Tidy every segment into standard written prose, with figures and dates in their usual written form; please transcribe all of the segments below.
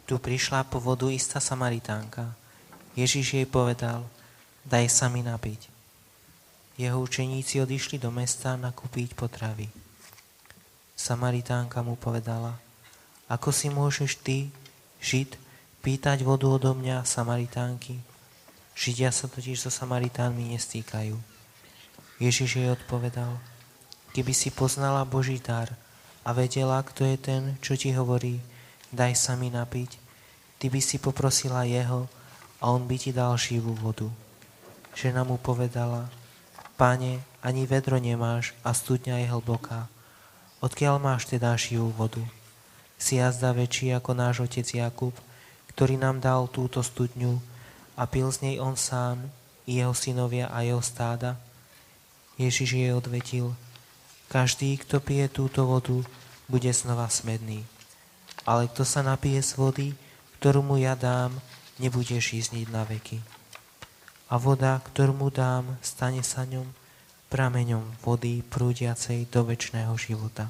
Tu prišla po vodu istá Samaritánka. Ježiš jej povedal, daj sa mi napiť. Jeho učeníci odišli do mesta nakúpiť potravy. Samaritánka mu povedala, ako si môžeš ty, Žid, pýtať vodu odo mňa, Samaritánky? Židia sa totiž so Samaritánmi nestýkajú. Ježiš jej odpovedal, keby si poznala Boží dar a vedela, kto je ten, čo ti hovorí, daj sa mi napiť, ty by si poprosila jeho a on by ti dal živú vodu. Žena mu povedala, Pane, ani vedro nemáš a studňa je hlboká. Odkiaľ máš teda živú vodu? Si jazda väčší ako náš otec Jakub, ktorý nám dal túto studňu a pil z nej on sám, i jeho synovia a jeho stáda? Ježiš jej odvetil, každý, kto pije túto vodu, bude znova smedný. Ale kto sa napije z vody, ktorú mu ja dám, nebude žízniť na veky. A voda, ktorú mu dám, stane sa ňom prameňom vody prúdiacej do večného života.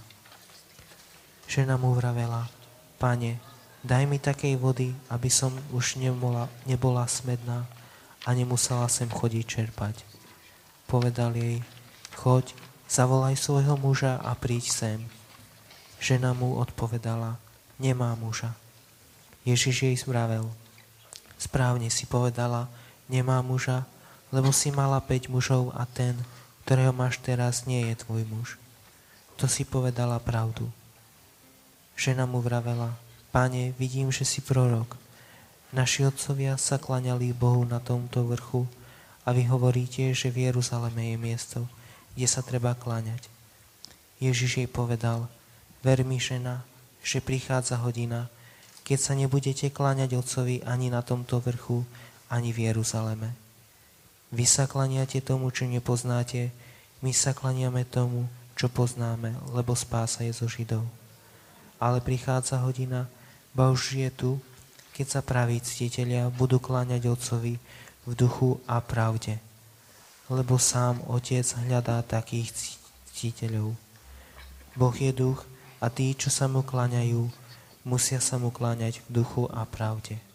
Žena mu vravela, Pane, daj mi takej vody, aby som už nebola smedná a nemusela sem chodiť čerpať. Povedal jej, choď, zavolaj svojho muža a príď sem. Žena mu odpovedala, nemá muža. Ježiš jej vravel, správne si povedala, nemá muža, lebo si mala 5 mužov a ten, ktorého máš teraz, nie je tvoj muž. To si povedala pravdu. Žena mu vravela, Pane, vidím, že si prorok. Naši otcovia sa klaňali Bohu na tomto vrchu a vy hovoríte, že v Jeruzaleme je miesto, kde sa treba kláňať. Ježiš jej povedal, ver mi, žena, že prichádza hodina, keď sa nebudete kláňať Otcovi ani na tomto vrchu, ani v Jeruzaleme. Vy sa klaniate tomu, čo nepoznáte, my sa klaniame tomu, čo poznáme, lebo spása je zo Židov. Ale prichádza hodina, ba už je tu, keď sa praví ctitelia budú kláňať Otcovi v duchu a pravde. Lebo sám Otec hľadá takých ctiteľov. Boh je duch a tí, čo sa mu kláňajú, musia sa mu kláňať v duchu a pravde.